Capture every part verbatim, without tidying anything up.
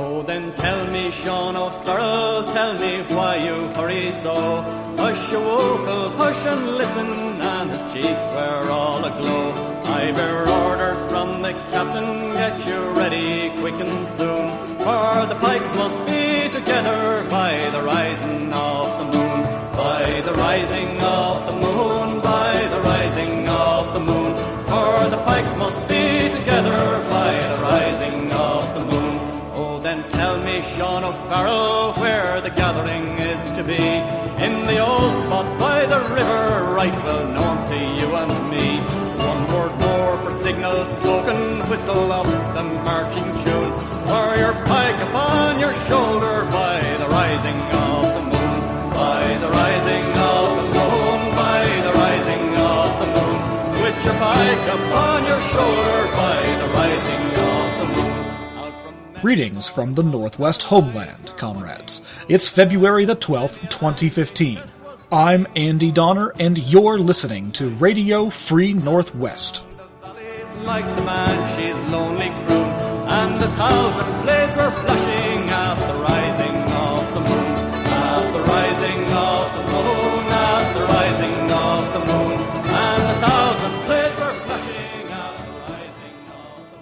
Oh, then tell me, Sean O'Farrell, tell me why you hurry so. Hush, you wokel, hush and listen, and his cheeks were all aglow. I bear orders from the captain, get you ready quick and soon, for the pikes must be together by the rising of the moon. By the rising of the moon, by the rising of the moon, for the pikes must be together by the rising of the moon. Oh, then tell me, Sean O'Farrell, where the gathering is to be. In the old spot by the river, right well known to you and me. One word more for signal token, whistle up the marching tune, for your pike upon your shoulder by the rising of the moon. By the rising of the moon, by the rising of the moon, with your pike upon your shoulder by the rising of the moon. Greetings from the Northwest homeland, comrades. It's February the twelfth, twenty fifteen. I'm Andy Donner, and you're listening to Radio Free Northwest. Like the Banshee's lonely croon, and a thousand blades were flashing at the rising of the moon, at the rising of the moon, at the rising of the moon, and a thousand blades were flashing at the rising of the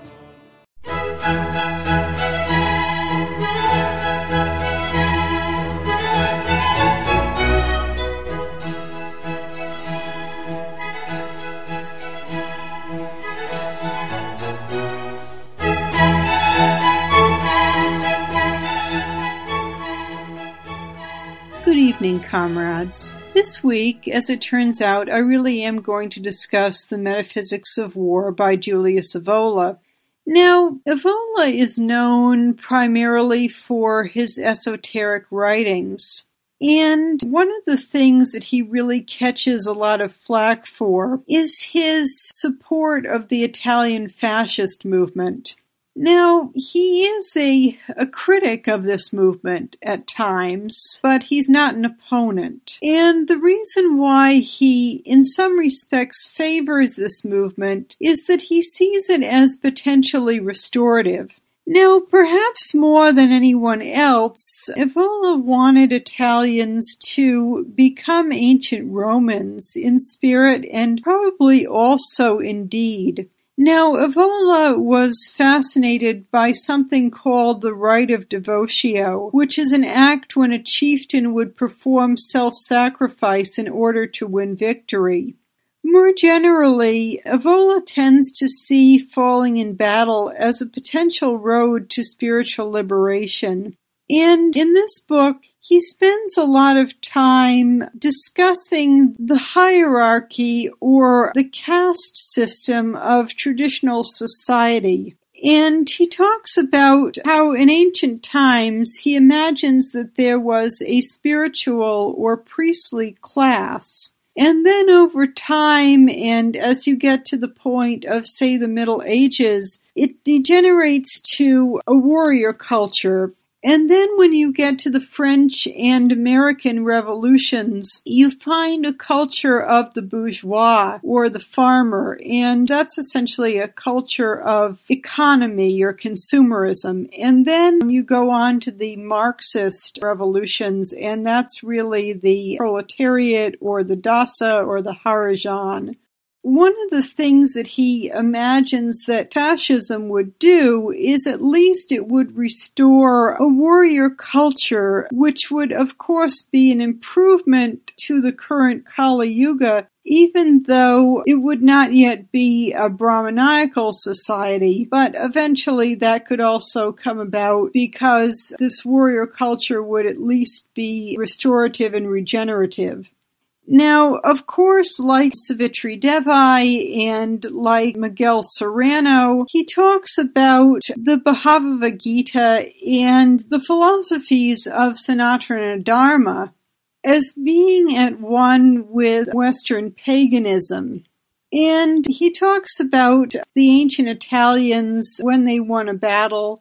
Good evening, comrades. This week, as it turns out, I really am going to discuss The Metaphysics of War by Julius Evola. Now, Evola is known primarily for his esoteric writings, and one of the things that he really catches a lot of flack for is his support of the Italian fascist movement. Now, he is a, a critic of this movement at times, but he's not an opponent. And the reason why he, in some respects, favors this movement is that he sees it as potentially restorative. Now, perhaps more than anyone else, Evola wanted Italians to become ancient Romans in spirit and probably also in deed. Now, Evola was fascinated by something called the rite of devotio, which is an act when a chieftain would perform self-sacrifice in order to win victory. More generally, Evola tends to see falling in battle as a potential road to spiritual liberation. And in this book, he spends a lot of time discussing the hierarchy or the caste system of traditional society. And he talks about how in ancient times he imagines that there was a spiritual or priestly class. And then over time, and as you get to the point of, say, the Middle Ages, it degenerates to a warrior culture. And then when you get to the French and American revolutions, you find a culture of the bourgeois or the farmer, and that's essentially a culture of economy or consumerism. And then you go on to the Marxist revolutions, and that's really the proletariat or the Daça or the Harajan. One of the things that he imagines that fascism would do is at least it would restore a warrior culture, which would of course be an improvement to the current Kali Yuga, even though it would not yet be a Brahmanical society. But eventually that could also come about because this warrior culture would at least be restorative and regenerative. Now, of course, like Savitri Devi and like Miguel Serrano, he talks about the Bhagavad Gita and the philosophies of Sanatana Dharma as being at one with Western paganism. And he talks about the ancient Italians when they won a battle,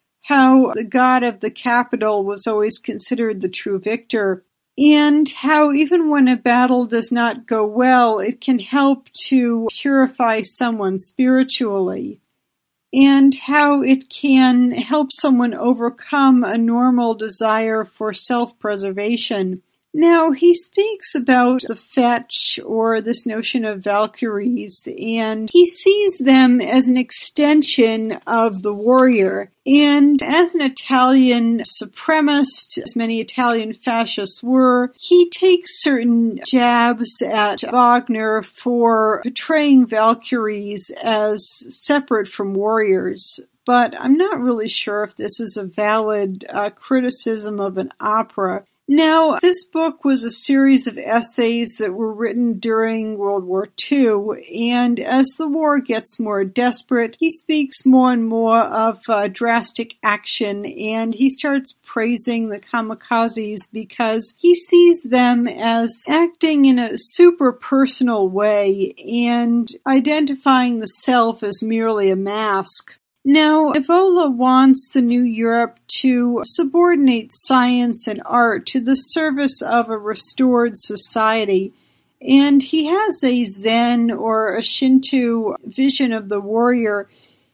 how the god of the capital was always considered the true victor, and how even when a battle does not go well, it can help to purify someone spiritually. and how it can help someone overcome a normal desire for self-preservation. Now, he speaks about the fetch, or this notion of Valkyries, and he sees them as an extension of the warrior. And as an Italian supremacist, as many Italian fascists were, he takes certain jabs at Wagner for portraying Valkyries as separate from warriors. But I'm not really sure if this is a valid uh, criticism of an opera. Now, this book was a series of essays that were written during World War Two, and as the war gets more desperate, he speaks more and more of uh, drastic action, and he starts praising the kamikazes because he sees them as acting in a super personal way and identifying the self as merely a mask. Now, Evola wants the new Europe to subordinate science and art to the service of a restored society, and he has a Zen or a Shinto vision of the warrior.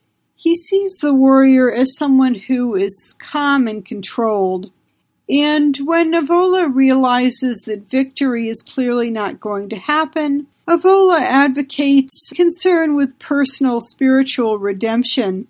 He sees the warrior as someone who is calm and controlled. And when Evola realizes that victory is clearly not going to happen, Evola advocates concern with personal spiritual redemption.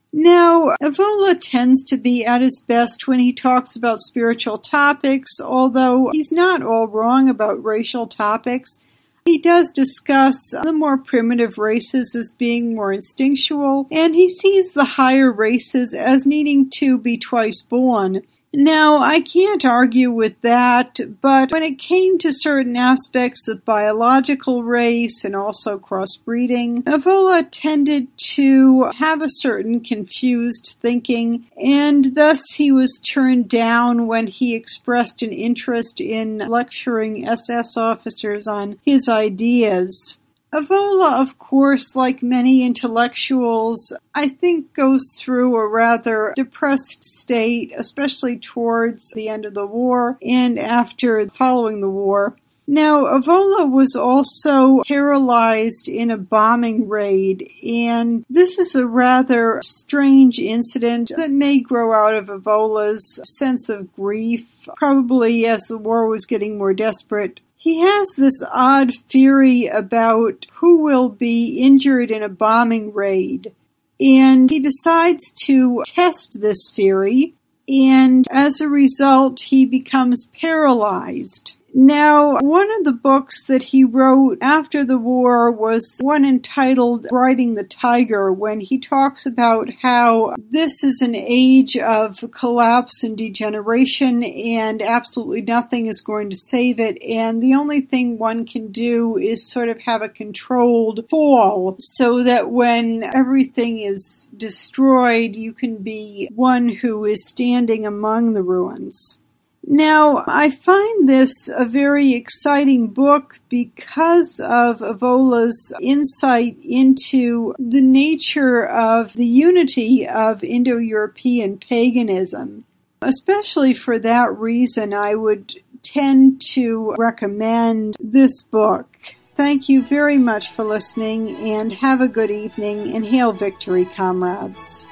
Now, Evola tends to be at his best when he talks about spiritual topics, although he's not all wrong about racial topics. He does discuss the more primitive races as being more instinctual, and he sees the higher races as needing to be twice born. Now, I can't argue with that, but when it came to certain aspects of biological race and also crossbreeding, Evola tended to have a certain confused thinking, and thus he was turned down when he expressed an interest in lecturing S S officers on his ideas. Evola, of course, like many intellectuals, I think goes through a rather depressed state, especially towards the end of the war and after following the war. Now, Evola was also paralyzed in a bombing raid, and this is a rather strange incident that may grow out of Evola's sense of grief, probably as the war was getting more desperate. He has this odd theory about who will be injured in a bombing raid, and he decides to test this theory, and as a result, he becomes paralyzed. Now, one of the books that he wrote after the war was one entitled Riding the Tiger, when he talks about how this is an age of collapse and degeneration and absolutely nothing is going to save it, and the only thing one can do is sort of have a controlled fall so that when everything is destroyed, you can be one who is standing among the ruins. Now, I find this a very exciting book because of Evola's insight into the nature of the unity of Indo-European paganism. Especially for that reason, I would tend to recommend this book. Thank you very much for listening, and have a good evening, and hail victory, comrades.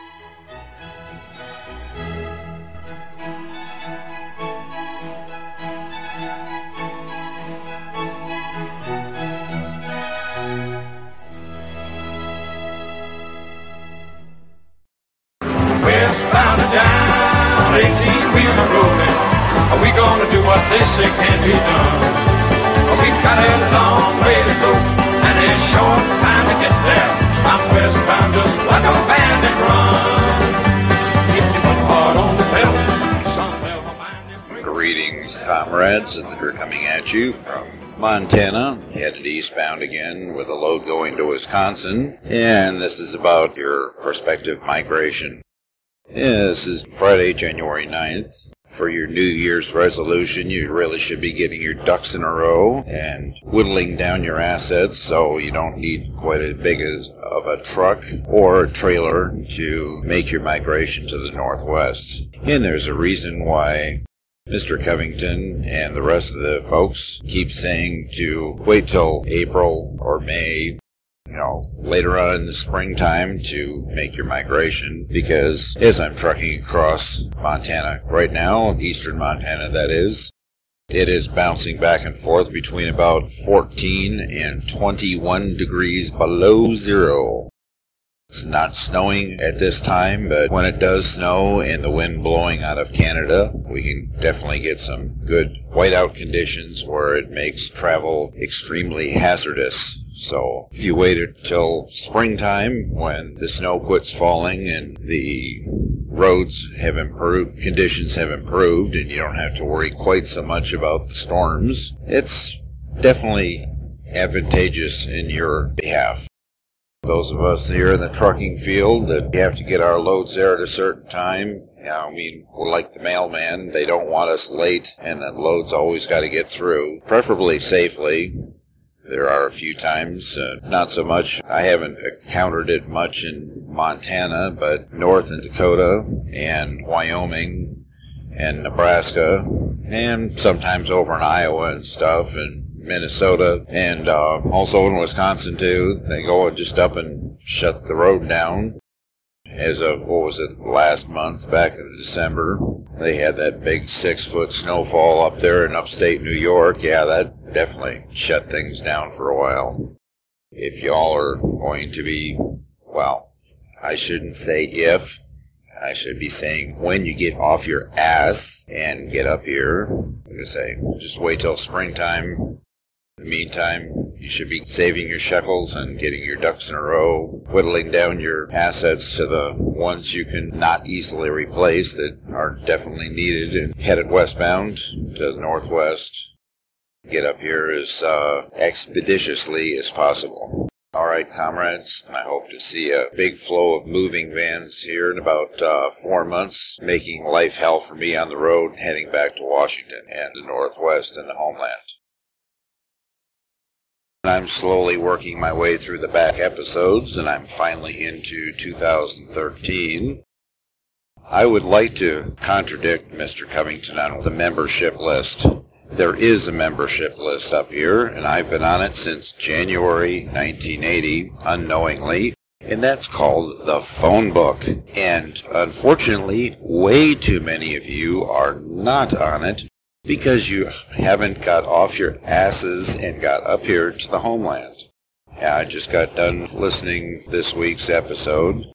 Down, eighteen wheels are rolling. Are we gonna do what they say can't be done? We've got a long way to go, and a short time to get there. I'm westbound just like a bandit run. Keep your foot hard on the pedal. Son, never mind it. Greetings, comrades, and we're coming at you from Montana, headed eastbound again with a load going to Wisconsin, and this is about your prospective migration. Yeah, this is Friday, January ninth. For your New Year's resolution, you really should be getting your ducks in a row and whittling down your assets so you don't need quite as big as of a truck or a trailer to make your migration to the Northwest. And there's a reason why Mister Covington and the rest of the folks keep saying to wait till April or May you know, later on in the springtime to make your migration, because as I'm trucking across Montana right now, eastern Montana that is, it is bouncing back and forth between about fourteen and twenty-one degrees below zero. It's not snowing at this time, but when it does snow and the wind blowing out of Canada, we can definitely get some good whiteout conditions where it makes travel extremely hazardous. So if you waited till springtime when the snow quits falling and the roads have improved, conditions have improved, and you don't have to worry quite so much about the storms, it's definitely advantageous in your behalf. Those of us here in the trucking field that have to get our loads there at a certain time, you know, I mean, we're like the mailman. They don't want us late, and the load's always got to get through, preferably safely. There are a few times, uh, not so much. I haven't encountered it much in Montana, but north in Dakota and Wyoming and Nebraska, and sometimes over in Iowa and stuff, and Minnesota, and uh, also in Wisconsin too. They go just up and shut the road down. As of, what was it, last month, back in December, they had that big six-foot snowfall up there in upstate New York. Yeah, that definitely shut things down for a while. If y'all are going to be, well, I shouldn't say if, I should be saying when you get off your ass and get up here. Like I say, just wait till springtime. In the meantime, you should be saving your shekels and getting your ducks in a row, whittling down your assets to the ones you can not easily replace that are definitely needed, and headed westbound to the northwest. Get up here as uh, expeditiously as possible. All right, comrades, I hope to see a big flow of moving vans here in about uh, four months, making life hell for me on the road, heading back to Washington and the northwest and the homeland. I'm slowly working my way through the back episodes, and I'm finally into two thousand thirteen. I would like to contradict Mister Covington on the membership list. There is a membership list up here, and I've been on it since January nineteen eighty, unknowingly, and that's called the Phone Book. And unfortunately, way too many of you are not on it, because you haven't got off your asses and got up here to the homeland. Yeah, I just got done listening this week's episode.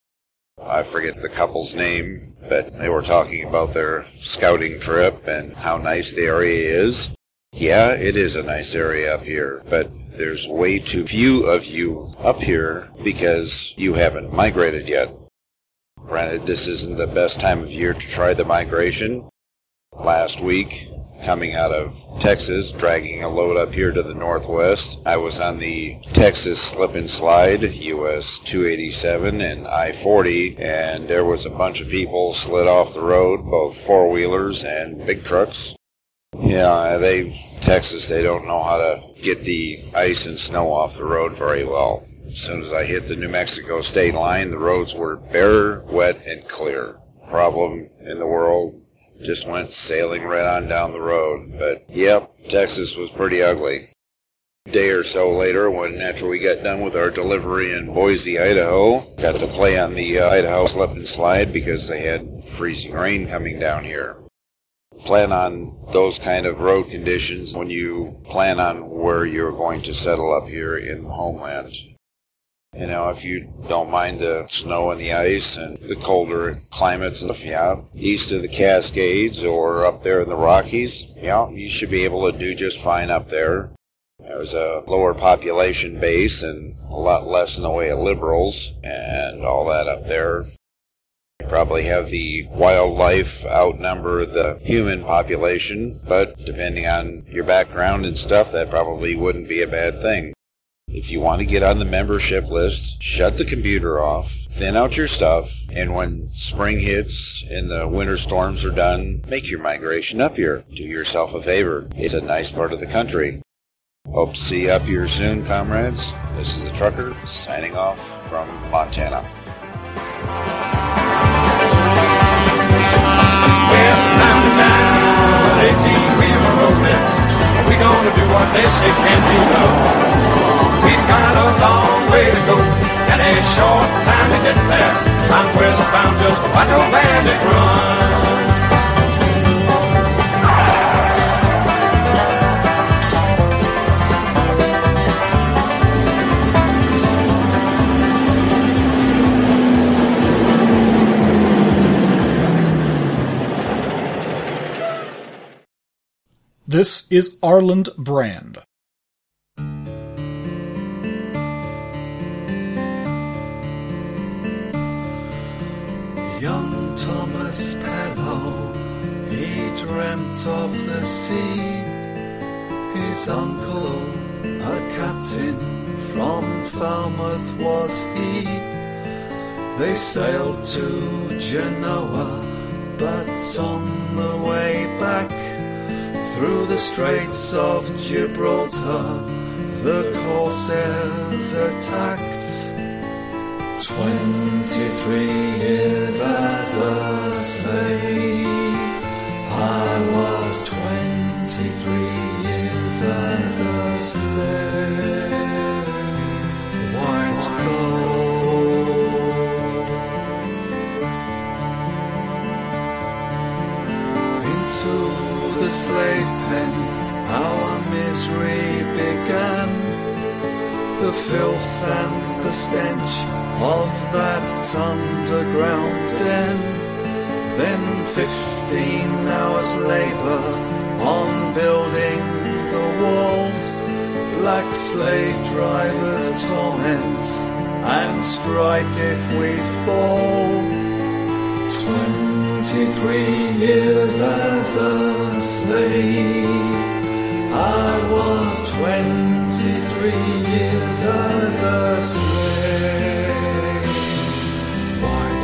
I forget the couple's name, but they were talking about their scouting trip and how nice the area is. Yeah, it is a nice area up here, but there's way too few of you up here because you haven't migrated yet. Granted, this isn't the best time of year to try the migration. Last week, coming out of Texas, dragging a load up here to the northwest, I was on the Texas Slip and Slide, U S two eighty-seven and I forty, and there was a bunch of people slid off the road, both four-wheelers and big trucks. Yeah, they, Texas, they don't know how to get the ice and snow off the road very well. As soon as I hit the New Mexico state line, the roads were bare, wet, and clear. Problem in the world. Just went sailing right on down the road. But, yep, Texas was pretty ugly. A day or so later, when after we got done with our delivery in Boise, Idaho, got to play on the uh, Idaho Slip and Slide because they had freezing rain coming down here. Plan on those kind of road conditions when you plan on where you're going to settle up here in the homeland. You know, if you don't mind the snow and the ice and the colder climates and stuff, yeah, east of the Cascades or up there in the Rockies, yeah, you should be able to do just fine up there. There's a lower population base and a lot less in the way of liberals and all that up there. You probably have the wildlife outnumber the human population, but depending on your background and stuff, that probably wouldn't be a bad thing. If you want to get on the membership list, shut the computer off, thin out your stuff, and when spring hits and the winter storms are done, make your migration up here. Do yourself a favor. It's a nice part of the country. Hope to see you up here soon, comrades. This is the Trucker, signing off from Montana. Well, I'm down, eighteen wheeler rolling. We're gonna do what they say can be done. We've got a long way to go, and a short time to get there. I'm westbound, just watch a bandit run. This is Arland Brand. Young Thomas Pellow, he dreamt of the sea. His uncle, a captain from Falmouth was he. They sailed to Genoa, but on the way back through the Straits of Gibraltar, the Corsairs attacked. Twenty-three years as a slave, I was twenty-three years as a slave. White gold into the slave pen, our misery began. The filth and the stench of that underground den. Then fifteen hours labour on building the walls. Black slave drivers torment and strike if we fall. Twenty-three years as a slave, I was twenty-three years as a slave. White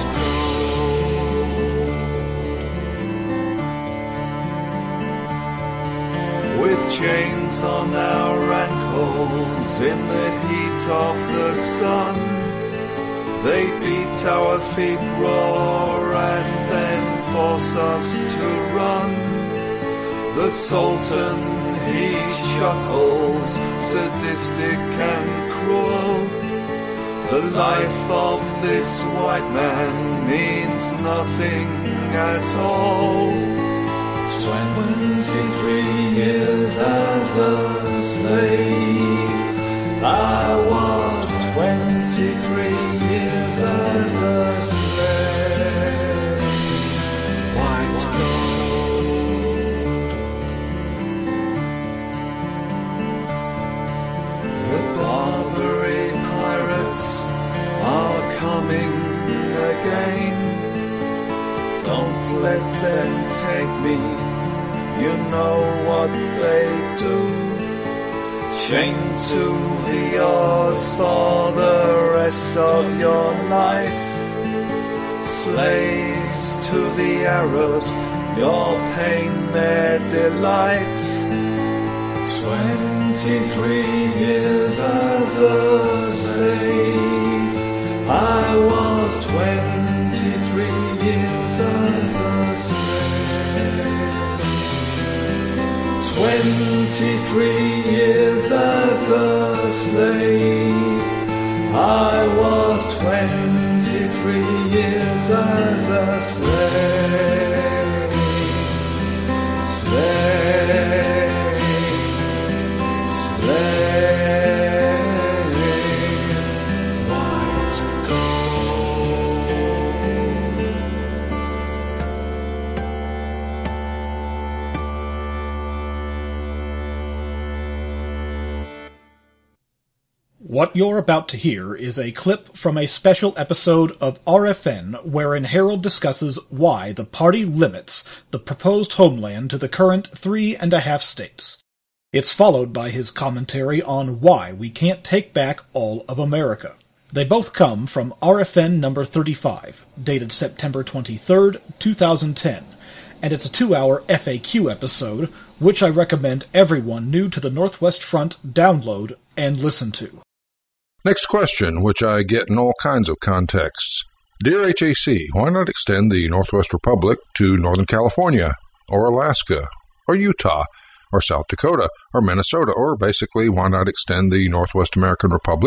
gold, with chains on our ankles in the heat of the sun, they beat our feet raw and then force us to run. The Sultan, he chuckles, sadistic and cruel. The life of this white man means nothing at all. Twenty-three years as a slave, I was twenty-three years as a slave. White gold, the Barbary pirates are coming again. Don't let them take me, you know what they do. Chained to the oars for the rest of your life. Slaves to the Arabs, your pain their delight. Twenty-three years as a slave, I was twenty-three years as a slave. Twenty-three years as a slave, I was twenty-three years as a slave. Slave, slave, white gold. What you're about to hear is a clip from a special episode of R F N wherein Harold discusses why the party limits the proposed homeland to the current three and a half states. It's followed by his commentary on why we can't take back all of America. They both come from R F N number thirty-five, dated September twenty-third, two thousand ten, and it's a two-hour F A Q episode, which I recommend everyone new to the Northwest Front download and listen to. Next question, which I get in all kinds of contexts. Dear H A C, why not extend the Northwest Republic to Northern California, or Alaska, or Utah, or South Dakota, or Minnesota, or basically why not extend the Northwest American Republic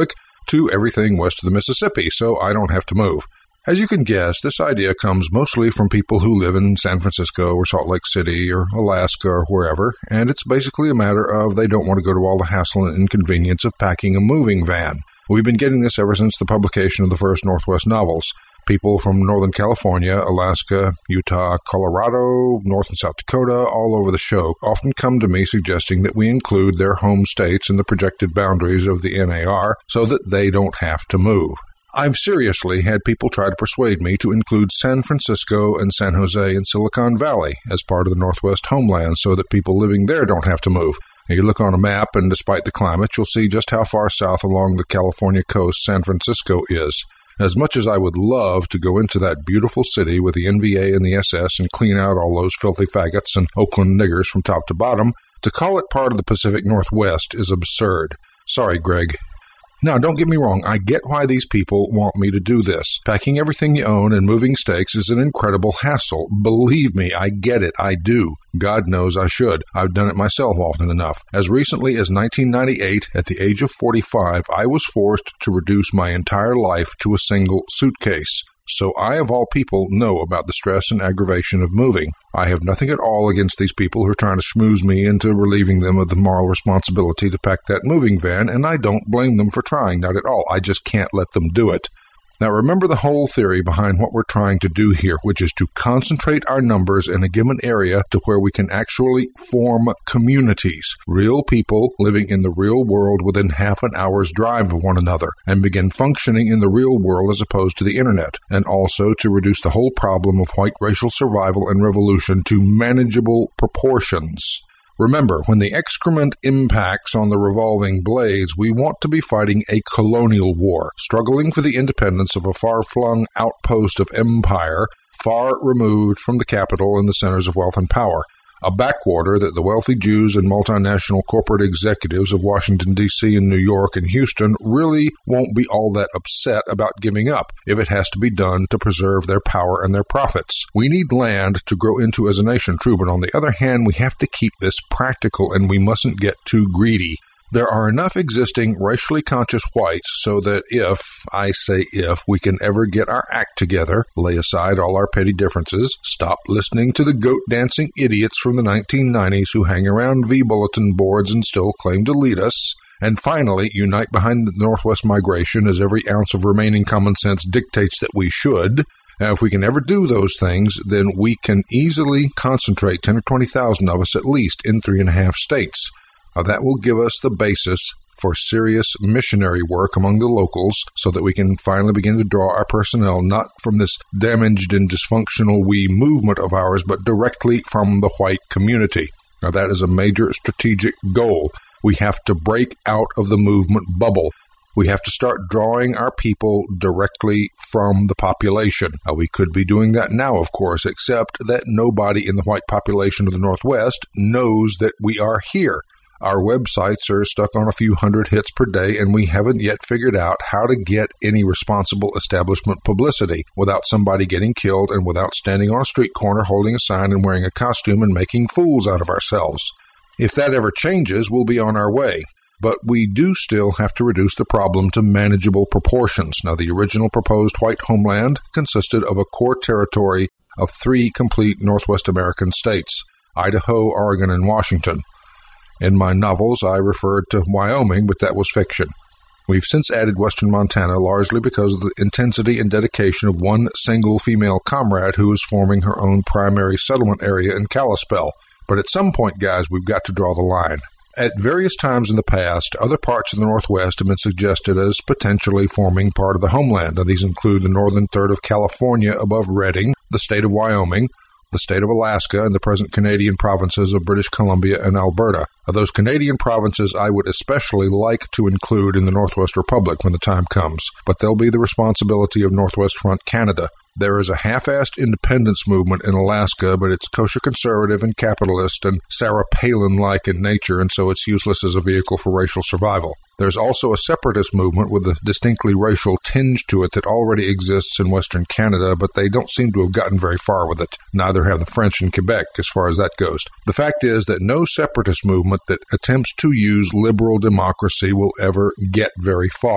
to everything west of the Mississippi, so I don't have to move. As you can guess, this idea comes mostly from people who live in San Francisco or Salt Lake City or Alaska or wherever, and it's basically a matter of they don't want to go to all the hassle and inconvenience of packing a moving van. We've been getting this ever since the publication of the first Northwest novels. People from Northern California, Alaska, Utah, Colorado, North and South Dakota, all over the show, often come to me suggesting that we include their home states in the projected boundaries of the N A R so that they don't have to move. I've seriously had people try to persuade me to include San Francisco and San Jose and Silicon Valley as part of the Northwest homeland so that people living there don't have to move. Now, you look on a map, and despite the climate, you'll see just how far south along the California coast San Francisco is. As much as I would love to go into that beautiful city with the N V A and the S S and clean out all those filthy faggots and Oakland niggers from top to bottom, to call it part of the Pacific Northwest is absurd. Sorry, Greg. Now, don't get me wrong, I get why these people want me to do this. Packing everything you own and moving stakes is an incredible hassle. Believe me, I get it, I do. God knows I should. I've done it myself often enough. As recently as nineteen ninety-eight, at the age of forty-five, I was forced to reduce my entire life to a single suitcase. So I, of all people, know about the stress and aggravation of moving. I have nothing at all against these people who are trying to schmooze me into relieving them of the moral responsibility to pack that moving van, and I don't blame them for trying, not at all. I just can't let them do it. Now, remember the whole theory behind what we're trying to do here, which is to concentrate our numbers in a given area to where we can actually form communities, real people living in the real world within half an hour's drive of one another, and begin functioning in the real world as opposed to the internet, and also to reduce the whole problem of white racial survival and revolution to manageable proportions. Remember, when the excrement impacts on the revolving blades, we want to be fighting a colonial war, struggling for the independence of a far-flung outpost of empire, far removed from the capital and the centers of wealth and power. A backwater that the wealthy Jews and multinational corporate executives of Washington, D C and New York and Houston really won't be all that upset about giving up if it has to be done to preserve their power and their profits. We need land to grow into as a nation, true, but on the other hand, we have to keep this practical and we mustn't get too greedy. There are enough existing racially conscious whites so that if, I say if, we can ever get our act together, lay aside all our petty differences, stop listening to the goat-dancing idiots from the nineteen nineties who hang around V-bulletin boards and still claim to lead us, and finally unite behind the Northwest migration as every ounce of remaining common sense dictates that we should. Now, if we can ever do those things, then we can easily concentrate ten or twenty thousand of us at least in three and a half states. Now, that will give us the basis for serious missionary work among the locals so that we can finally begin to draw our personnel not from this damaged and dysfunctional we movement of ours, but directly from the white community. Now, that is a major strategic goal. We have to break out of the movement bubble. We have to start drawing our people directly from the population. Now, we could be doing that now, of course, except that nobody in the white population of the Northwest knows that we are here. Our websites are stuck on a few hundred hits per day, and we haven't yet figured out how to get any responsible establishment publicity without somebody getting killed and without standing on a street corner holding a sign and wearing a costume and making fools out of ourselves. If that ever changes, we'll be on our way. But we do still have to reduce the problem to manageable proportions. Now, the original proposed white homeland consisted of a core territory of three complete Northwest American states, Idaho, Oregon, and Washington. In my novels, I referred to Wyoming, but that was fiction. We've since added western Montana largely because of the intensity and dedication of one single female comrade who is forming her own primary settlement area in Kalispell. But at some point, guys, we've got to draw the line. At various times in the past, other parts of the Northwest have been suggested as potentially forming part of the homeland. Now, these include the northern third of California above Redding, the state of Wyoming, the state of Alaska, and the present Canadian provinces of British Columbia and Alberta. Of those Canadian provinces, I would especially like to include in the Northwest Republic when the time comes, but they'll be the responsibility of Northwest Front Canada. There is a half-assed independence movement in Alaska, but it's kosher conservative and capitalist and Sarah Palin-like in nature, and so it's useless as a vehicle for racial survival. There's also a separatist movement with a distinctly racial tinge to it that already exists in Western Canada, but they don't seem to have gotten very far with it. Neither have the French in Quebec, as far as that goes. The fact is that no separatist movement that attempts to use liberal democracy will ever get very far.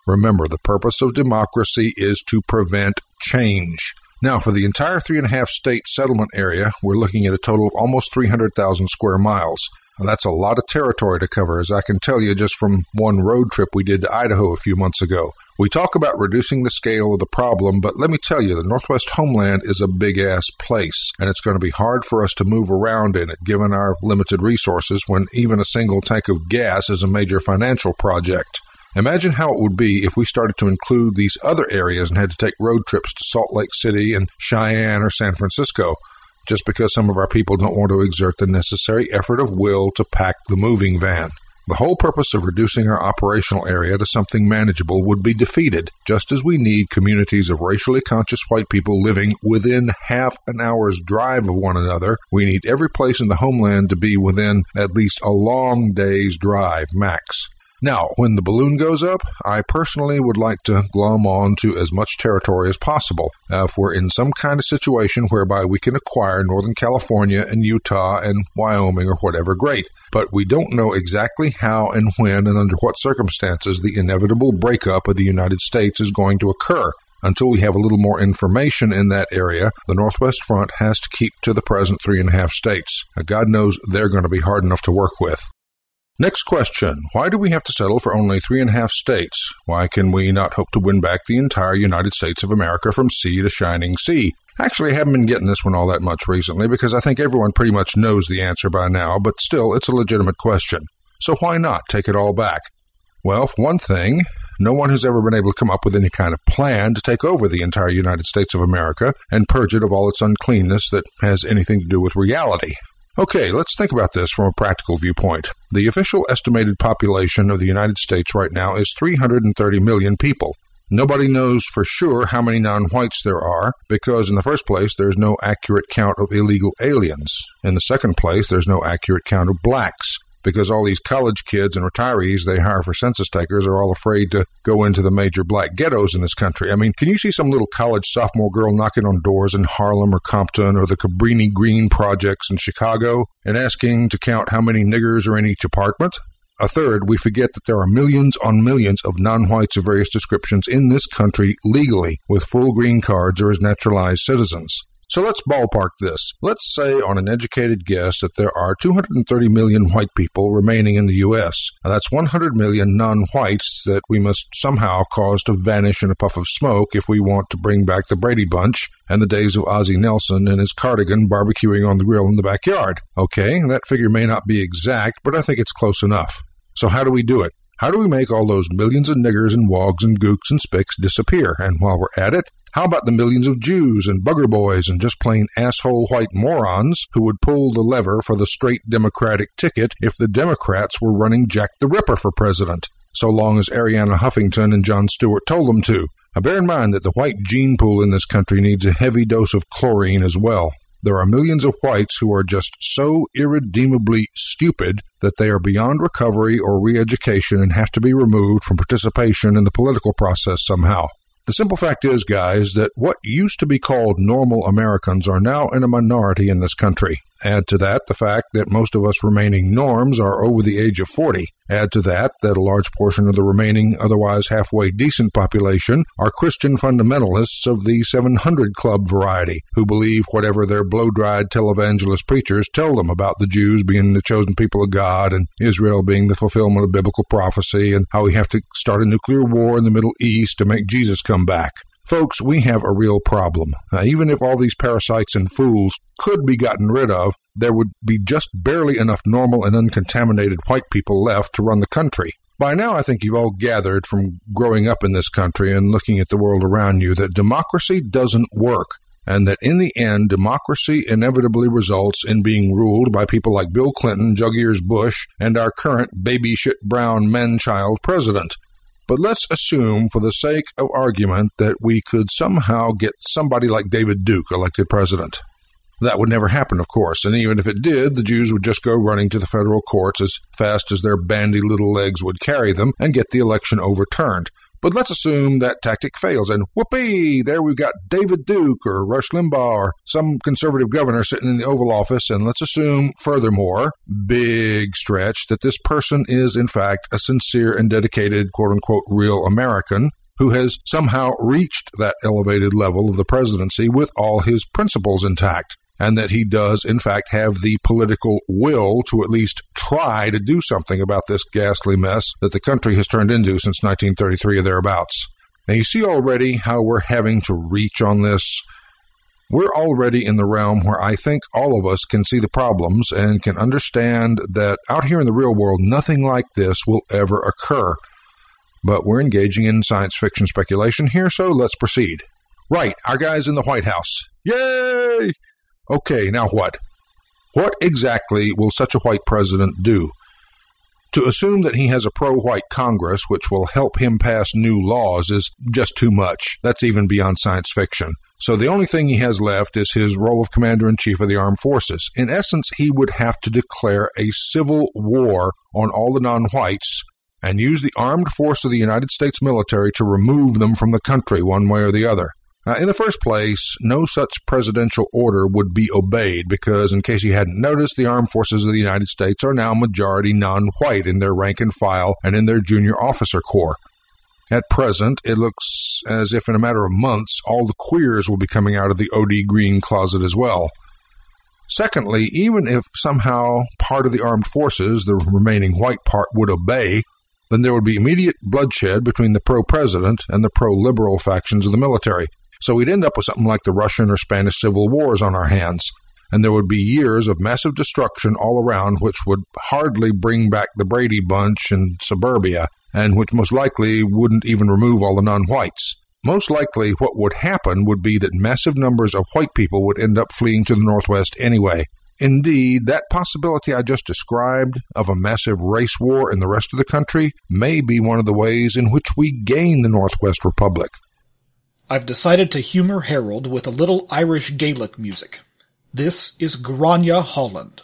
Remember, the purpose of democracy is to prevent change. Now, for the entire three and a half state settlement area, we're looking at a total of almost three hundred thousand square miles. Now, that's a lot of territory to cover, as I can tell you just from one road trip we did to Idaho a few months ago. We talk about reducing the scale of the problem, but let me tell you, the Northwest Homeland is a big-ass place, and it's going to be hard for us to move around in it, given our limited resources, when even a single tank of gas is a major financial project. Imagine how it would be if we started to include these other areas and had to take road trips to Salt Lake City and Cheyenne or San Francisco, just because some of our people don't want to exert the necessary effort of will to pack the moving van. The whole purpose of reducing our operational area to something manageable would be defeated, just as we need communities of racially conscious white people living within half an hour's drive of one another. We need every place in the homeland to be within at least a long day's drive max. Now, when the balloon goes up, I personally would like to glom on to as much territory as possible. Uh, if we're in some kind of situation whereby we can acquire Northern California and Utah and Wyoming or whatever, great. But we don't know exactly how and when and under what circumstances the inevitable breakup of the United States is going to occur. Until we have a little more information in that area, the Northwest Front has to keep to the present three and a half states. Now, God knows they're going to be hard enough to work with. Next question. Why do we have to settle for only three and a half states? Why can we not hope to win back the entire United States of America from sea to shining sea? Actually, I haven't been getting this one all that much recently because I think everyone pretty much knows the answer by now, but still, it's a legitimate question. So why not take it all back? Well, for one thing, no one has ever been able to come up with any kind of plan to take over the entire United States of America and purge it of all its uncleanness that has anything to do with reality. Okay, let's think about this from a practical viewpoint. The official estimated population of the United States right now is three hundred thirty million people. Nobody knows for sure how many non-whites there are, because in the first place, there's no accurate count of illegal aliens. In the second place, there's no accurate count of blacks, because all these college kids and retirees they hire for census takers are all afraid to go into the major black ghettos in this country. I mean, can you see some little college sophomore girl knocking on doors in Harlem or Compton or the Cabrini Green projects in Chicago and asking to count how many niggers are in each apartment? A third, we forget that there are millions on millions of non-whites of various descriptions in this country legally with full green cards or as naturalized citizens. So let's ballpark this. Let's say on an educated guess that there are two hundred thirty million white people remaining in the U S Now, that's one hundred million non-whites that we must somehow cause to vanish in a puff of smoke if we want to bring back the Brady Bunch and the days of Ozzie Nelson and his cardigan barbecuing on the grill in the backyard. Okay, that figure may not be exact, but I think it's close enough. So how do we do it? How do we make all those millions of niggers and wogs and gooks and spics disappear? And while we're at it, how about the millions of Jews and bugger boys and just plain asshole white morons who would pull the lever for the straight Democratic ticket if the Democrats were running Jack the Ripper for president, so long as Arianna Huffington and Jon Stewart told them to? Now bear in mind that the white gene pool in this country needs a heavy dose of chlorine as well. There are millions of whites who are just so irredeemably stupid that they are beyond recovery or re-education and have to be removed from participation in the political process somehow. The simple fact is, guys, that what used to be called normal Americans are now in a minority in this country. Add to that the fact that most of us remaining norms are over the age of forty. Add to that that a large portion of the remaining otherwise halfway decent population are Christian fundamentalists of the seven hundred Club variety, who believe whatever their blow-dried televangelist preachers tell them about the Jews being the chosen people of God and Israel being the fulfillment of biblical prophecy and how we have to start a nuclear war in the Middle East to make Jesus come back. Folks, we have a real problem. Now, even if all these parasites and fools could be gotten rid of, there would be just barely enough normal and uncontaminated white people left to run the country. By now, I think you've all gathered from growing up in this country and looking at the world around you that democracy doesn't work, and that in the end, democracy inevitably results in being ruled by people like Bill Clinton, Jug-Ears Bush, and our current baby-shit brown man-child president. But let's assume, for the sake of argument, that we could somehow get somebody like David Duke elected president. That would never happen, of course, and even if it did, the Jews would just go running to the federal courts as fast as their bandy little legs would carry them and get the election overturned. But let's assume that tactic fails, and whoopee, there we've got David Duke or Rush Limbaugh or some conservative governor sitting in the Oval Office, and let's assume, furthermore, big stretch, that this person is, in fact, a sincere and dedicated, quote-unquote, real American who has somehow reached that elevated level of the presidency with all his principles intact, and that he does, in fact, have the political will to at least try to do something about this ghastly mess that the country has turned into since nineteen thirty-three or thereabouts. Now, you see already how we're having to reach on this. We're already in the realm where I think all of us can see the problems and can understand that out here in the real world, nothing like this will ever occur. But we're engaging in science fiction speculation here, so let's proceed. Right, our guy's in the White House. Yay! Okay, now what? What exactly will such a white president do? To assume that he has a pro-white Congress which will help him pass new laws is just too much. That's even beyond science fiction. So the only thing he has left is his role of commander-in-chief of the armed forces. In essence, he would have to declare a civil war on all the non-whites and use the armed force of the United States military to remove them from the country one way or the other. Now, in the first place, no such presidential order would be obeyed because, in case you hadn't noticed, the armed forces of the United States are now majority non-white in their rank and file and in their junior officer corps. At present, it looks as if in a matter of months, all the queers will be coming out of the O D Green closet as well. Secondly, even if somehow part of the armed forces, the remaining white part, would obey, then there would be immediate bloodshed between the pro-president and the pro-liberal factions of the military. So we'd end up with something like the Russian or Spanish civil wars on our hands, and there would be years of massive destruction all around which would hardly bring back the Brady Bunch and suburbia, and which most likely wouldn't even remove all the non-whites. Most likely what would happen would be that massive numbers of white people would end up fleeing to the Northwest anyway. Indeed, that possibility I just described of a massive race war in the rest of the country may be one of the ways in which we gain the Northwest Republic. I've decided to humor Harold with a little Irish Gaelic music. This is Grania Holland.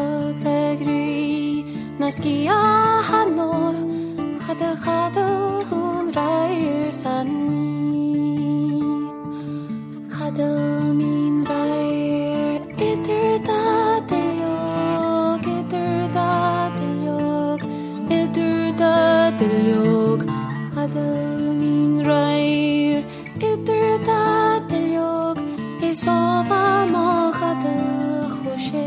begri naskia hanor hada hada hun rair sanni hada min rair iter da dilyog iter da dilyog iter da dilyog hada min rair iter da dilyog isova ma hada khoshe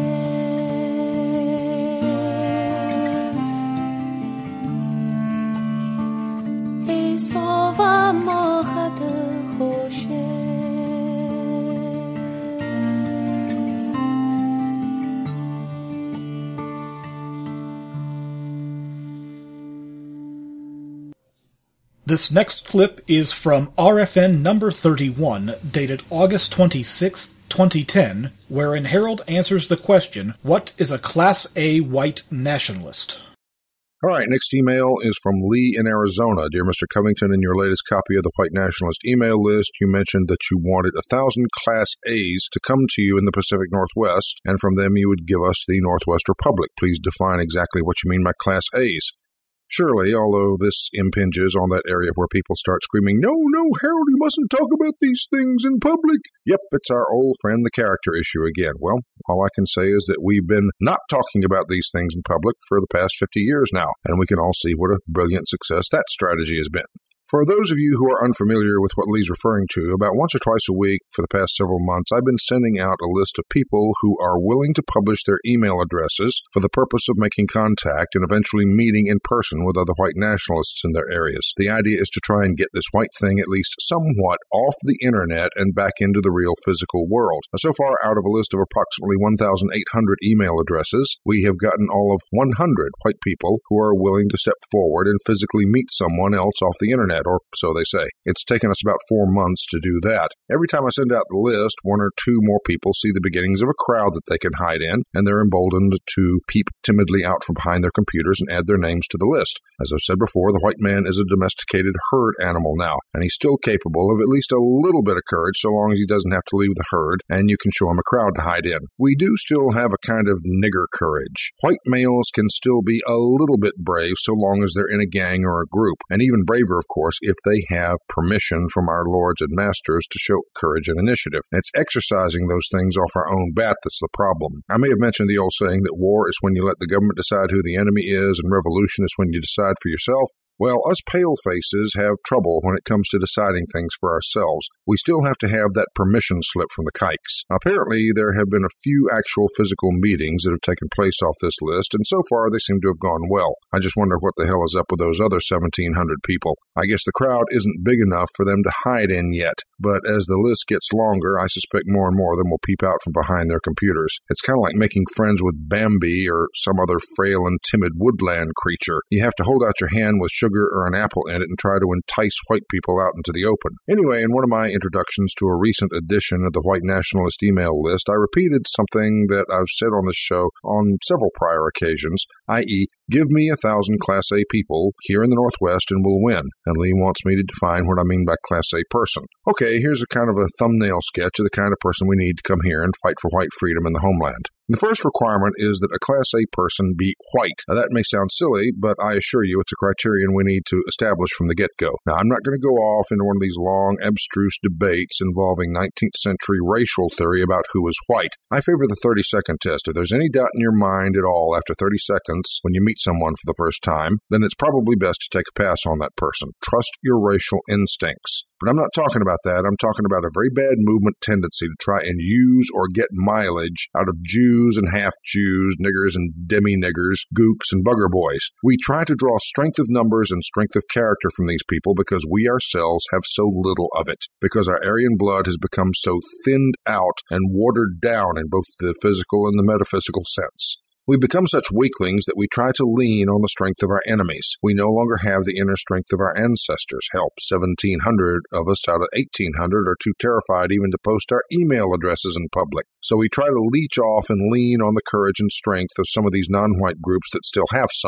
This next clip is from R F N number thirty-one, dated August twenty-sixth, twenty ten, wherein Harold answers the question, what is a Class A white nationalist? All right, next email is from Lee in Arizona. Dear Mister Covington, in your latest copy of the White Nationalist email list, you mentioned that you wanted a thousand Class A's to come to you in the Pacific Northwest, and from them you would give us the Northwest Republic. Please define exactly what you mean by Class A's. Surely, although this impinges on that area where people start screaming, no, no, Harold, you mustn't talk about these things in public. Yep, it's our old friend, the character issue again. Well, all I can say is that we've been not talking about these things in public for the past fifty years now, and we can all see what a brilliant success that strategy has been. For those of you who are unfamiliar with what Lee's referring to, about once or twice a week for the past several months, I've been sending out a list of people who are willing to publish their email addresses for the purpose of making contact and eventually meeting in person with other white nationalists in their areas. The idea is to try and get this white thing at least somewhat off the internet and back into the real physical world. Now, so far, out of a list of approximately one thousand eight hundred email addresses, we have gotten all of one hundred white people who are willing to step forward and physically meet someone else off the internet, or so they say. It's taken us about four months to do that. Every time I send out the list, one or two more people see the beginnings of a crowd that they can hide in, and they're emboldened to peep timidly out from behind their computers and add their names to the list. As I've said before, the white man is a domesticated herd animal now, and he's still capable of at least a little bit of courage so long as he doesn't have to leave the herd, and you can show him a crowd to hide in. We do still have a kind of nigger courage. White males can still be a little bit brave so long as they're in a gang or a group, and even braver, of course, if they have permission from our lords and masters to show courage and initiative. And it's exercising those things off our own bat that's the problem. I may have mentioned the old saying that war is when you let the government decide who the enemy is and revolution is when you decide for yourself. Well, us pale-faces have trouble when it comes to deciding things for ourselves. We still have to have that permission slip from the kikes. Apparently, there have been a few actual physical meetings that have taken place off this list, and so far they seem to have gone well. I just wonder what the hell is up with those other seventeen hundred people. I guess the crowd isn't big enough for them to hide in yet, but as the list gets longer, I suspect more and more of them will peep out from behind their computers. It's kind of like making friends with Bambi or some other frail and timid woodland creature. You have to hold out your hand with sugar or an apple in it and try to entice white people out into the open. Anyway, in one of my introductions to a recent edition of the White Nationalist email list, I repeated something that I've said on this show on several prior occasions, that is, give me a thousand Class A people here in the Northwest and we'll win. And Lee wants me to define what I mean by Class A person. Okay, here's a kind of a thumbnail sketch of the kind of person we need to come here and fight for white freedom in the homeland. The first requirement is that a Class A person be white. Now, that may sound silly, but I assure you it's a criterion we need to establish from the get-go. Now, I'm not going to go off into one of these long, abstruse debates involving nineteenth century racial theory about who is white. I favor the thirty-second test. If there's any doubt in your mind at all after thirty seconds when you meet someone for the first time, then it's probably best to take a pass on that person. Trust your racial instincts. But I'm not talking about that. I'm talking about a very bad movement tendency to try and use or get mileage out of Jews and half-Jews, niggers and demi-niggers, gooks and bugger boys. We try to draw strength of numbers and strength of character from these people because we ourselves have so little of it, because our Aryan blood has become so thinned out and watered down in both the physical and the metaphysical sense. We become such weaklings that we try to lean on the strength of our enemies. We no longer have the inner strength of our ancestors. Help, seventeen hundred of us out of eighteen hundred are too terrified even to post our email addresses in public. So we try to leech off and lean on the courage and strength of some of these non-white groups that still have some.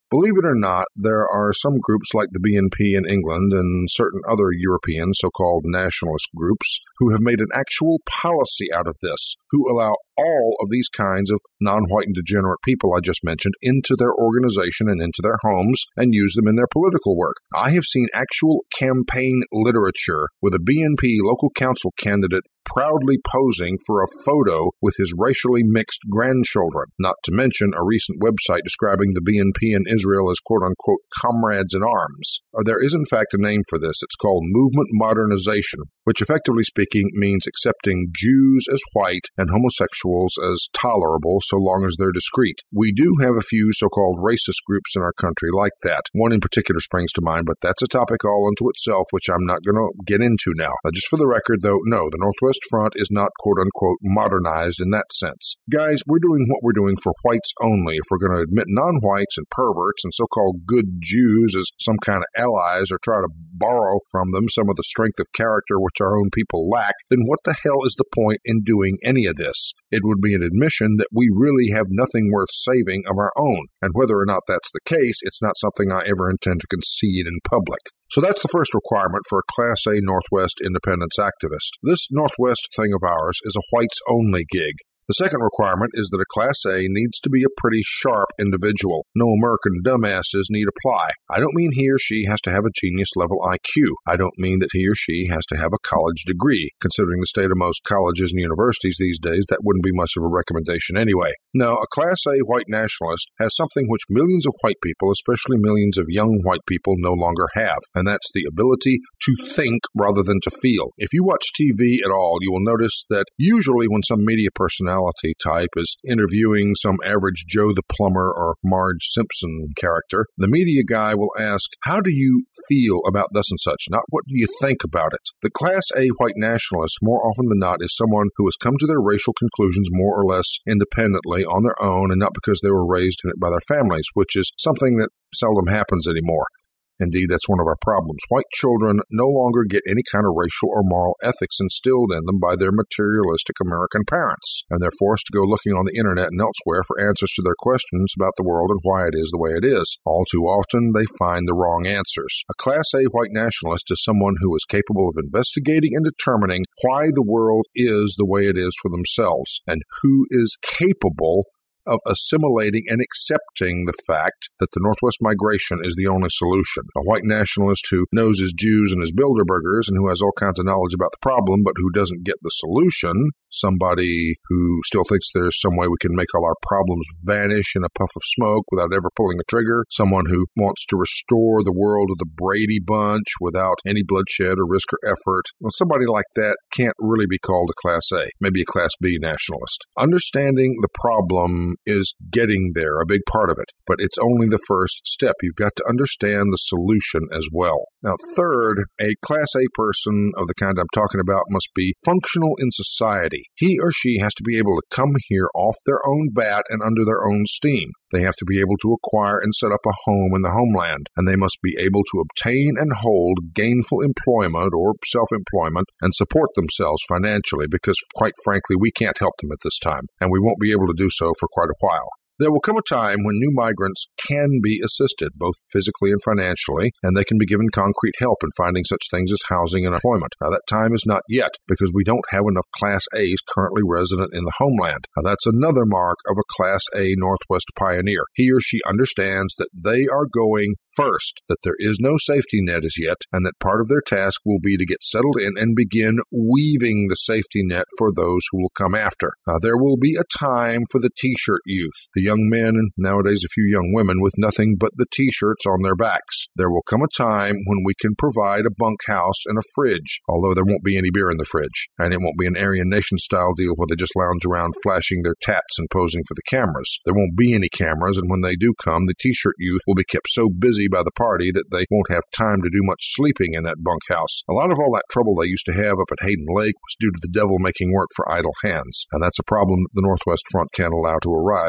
Believe it or not, there are some groups like the B N P in England and certain other European so-called nationalist groups who have made an actual policy out of this, who allow all of these kinds of non-white and degenerate people I just mentioned into their organization and into their homes and use them in their political work. I have seen actual campaign literature with a B N P local council candidate proudly posing for a photo with his racially mixed grandchildren, not to mention a recent website describing the B N P in Israel as quote-unquote comrades in arms. There is in fact a name for this. It's called movement modernization, which effectively speaking means accepting Jews as white and homosexuals as tolerable so long as they're discreet. We do have a few so-called racist groups in our country like that. One in particular springs to mind, but that's a topic all unto itself, which I'm not going to get into now. Uh, just for the record, though, no, the Northwest Front is not quote-unquote modernized in that sense. Guys, we're doing what we're doing for whites only. If we're going to admit non-whites and perverts and so-called good Jews as some kind of allies or try to borrow from them some of the strength of character which our own people lack, then what the hell is the point in doing any of this? It would be an admission that we really have nothing worth saving of our own. And whether or not that's the case, it's not something I ever intend to concede in public. So that's the first requirement for a Class A Northwest independence activist. This Northwest thing of ours is a whites-only gig. The second requirement is that a Class A needs to be a pretty sharp individual. No American dumbasses need apply. I don't mean he or she has to have a genius-level I Q. I don't mean that he or she has to have a college degree. Considering the state of most colleges and universities these days, that wouldn't be much of a recommendation anyway. No, a Class A white nationalist has something which millions of white people, especially millions of young white people, no longer have, and that's the ability to think rather than to feel. If you watch T V at all, you will notice that usually when some media personality type is interviewing some average Joe the Plumber or Marge Simpson character, the media guy will ask, how do you feel about thus and such, not what do you think about it? The Class A white nationalist, more often than not, is someone who has come to their racial conclusions more or less independently on their own and not because they were raised in it by their families, which is something that seldom happens anymore. Indeed, that's one of our problems. White children no longer get any kind of racial or moral ethics instilled in them by their materialistic American parents, and they're forced to go looking on the internet and elsewhere for answers to their questions about the world and why it is the way it is. All too often, they find the wrong answers. A Class A white nationalist is someone who is capable of investigating and determining why the world is the way it is for themselves, and who is capable of assimilating and accepting the fact that the Northwest migration is the only solution. A white nationalist who knows his Jews and his Bilderbergers and who has all kinds of knowledge about the problem but who doesn't get the solution, somebody who still thinks there's some way we can make all our problems vanish in a puff of smoke without ever pulling a trigger, someone who wants to restore the world of the Brady Bunch without any bloodshed or risk or effort. Well, somebody like that can't really be called a Class A, maybe a Class B nationalist. Understanding the problem is getting there, a big part of it, but it's only the first step. You've got to understand the solution as well. Now, third, a Class A person of the kind I'm talking about must be functional in society. He or she has to be able to come here off their own bat and under their own steam. They have to be able to acquire and set up a home in the homeland, and they must be able to obtain and hold gainful employment or self-employment and support themselves financially because, quite frankly, we can't help them at this time, and we won't be able to do so for quite a while. There will come a time when new migrants can be assisted, both physically and financially, and they can be given concrete help in finding such things as housing and employment. Now, that time is not yet, because we don't have enough Class A's currently resident in the homeland. Now, that's another mark of a Class A Northwest pioneer. He or she understands that they are going first, that there is no safety net as yet, and that part of their task will be to get settled in and begin weaving the safety net for those who will come after. Now, there will be a time for the T-shirt youth, the young men and nowadays a few young women with nothing but the T-shirts on their backs. There will come a time when we can provide a bunkhouse and a fridge, although there won't be any beer in the fridge, and it won't be an Aryan Nation-style deal where they just lounge around flashing their tats and posing for the cameras. There won't be any cameras, and when they do come, the T-shirt youth will be kept so busy by the party that they won't have time to do much sleeping in that bunkhouse. A lot of all that trouble they used to have up at Hayden Lake was due to the devil making work for idle hands, and that's a problem that the Northwest Front can't allow to arise. But for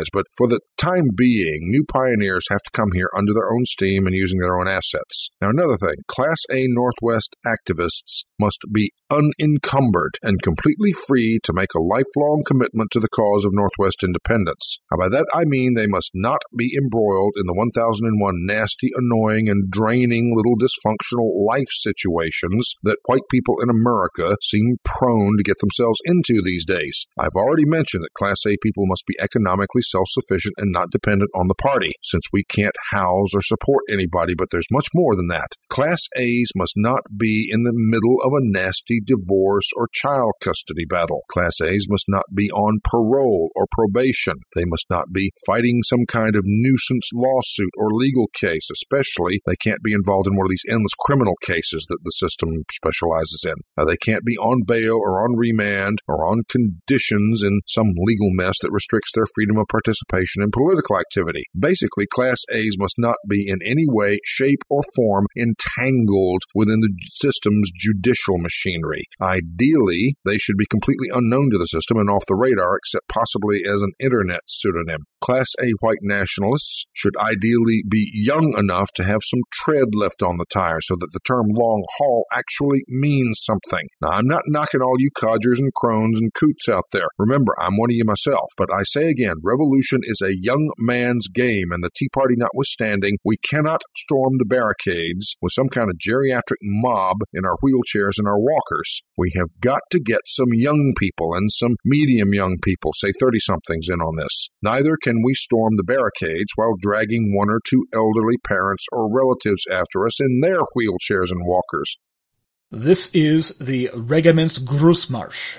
the time being, new pioneers have to come here under their own steam and using their own assets. Now, another thing, Class A Northwest activists must be unencumbered and completely free to make a lifelong commitment to the cause of Northwest independence. Now, by that I mean they must not be embroiled in the one thousand one nasty, annoying, and draining little dysfunctional life situations that white people in America seem prone to get themselves into these days. I've already mentioned that Class A people must be economically self-sufficient and not dependent on the party, since we can't house or support anybody, but there's much more than that. Class A's must not be in the middle of a nasty divorce or child custody battle. Class A's must not be on parole or probation. They must not be fighting some kind of nuisance lawsuit or legal case, especially they can't be involved in one of these endless criminal cases that the system specializes in. Now, they can't be on bail or on remand or on conditions in some legal mess that restricts their freedom of participation in political activity. Basically, Class A's must not be in any way, shape, or form entangled within the system's judicial machinery. Ideally, they should be completely unknown to the system and off the radar, except possibly as an internet pseudonym. Class A white nationalists should ideally be young enough to have some tread left on the tire so that the term long haul actually means something. Now, I'm not knocking all you codgers and crones and coots out there. Remember, I'm one of you myself. But I say again, revolution is a young man's game, and the Tea Party notwithstanding, we cannot storm the barricades with some kind of geriatric mob in our wheelchairs and our walkers. We have got to get some young people and some medium young people, say thirty-somethings, in on this. Neither can we storm the barricades while dragging one or two elderly parents or relatives after us in their wheelchairs and walkers. This is the Regiment's Grußmarsch.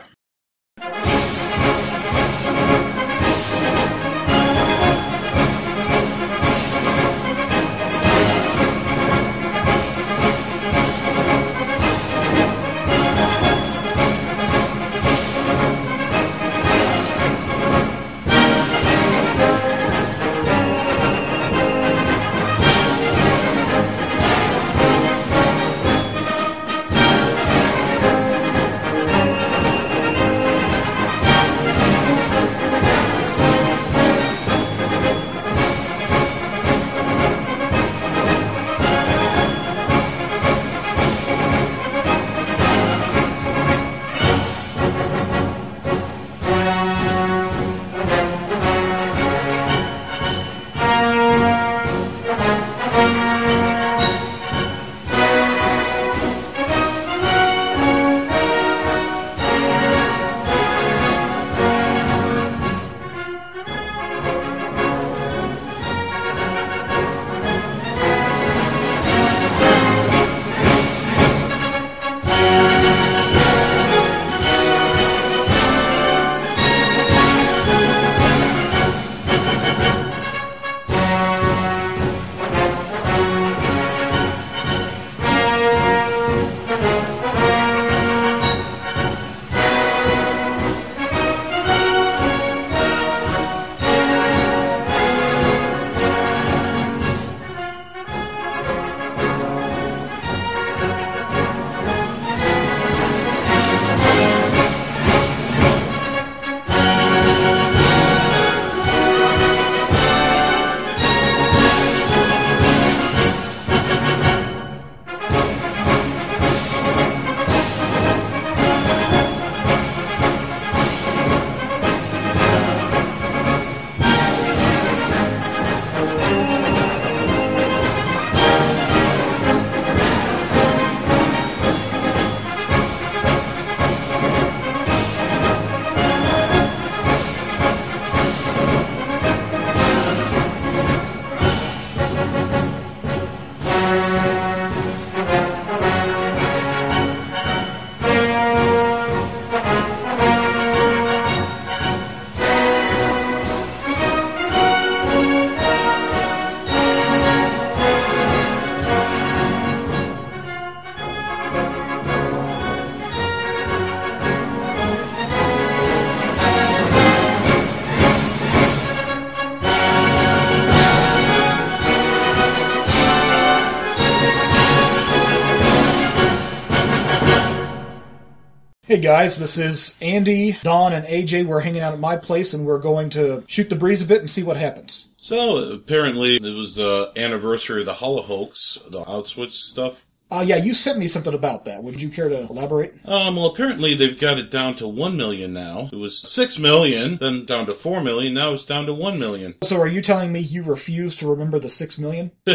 Hey guys, this is Andy, Don, and A J. We're hanging out at my place, and we're going to shoot the breeze a bit and see what happens. So, apparently, it was the anniversary of the Holohoax, the Auschwitz stuff. Uh, yeah, you sent me something about that. Would you care to elaborate? Um, well, apparently they've got it down to one million now. It was six million, then down to four million, now it's down to one million. So are you telling me you refuse to remember the six million? Well,